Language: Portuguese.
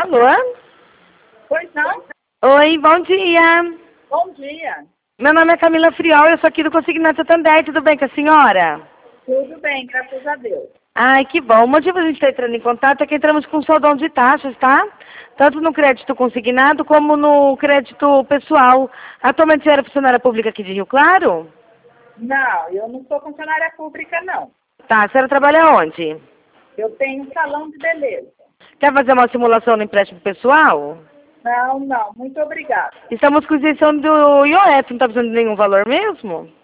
Alô? Pois não? Oi, bom dia. Bom dia. Meu nome é Camila Friol, eu sou aqui do Consignado Santander, tudo bem com a senhora? Tudo bem, graças a Deus. Ai, que bom. O motivo a gente estar entrando em contato é que entramos com soldão de taxas, tá? Tanto no crédito consignado como no crédito pessoal. Atualmente você era funcionária pública aqui de Rio Claro? Não, eu não sou funcionária pública, não. Tá, a senhora trabalha onde? Eu tenho um salão de beleza. Quer fazer uma simulação no empréstimo pessoal? Não, muito obrigada. Estamos com isenção do IOF, não está precisando de nenhum valor mesmo?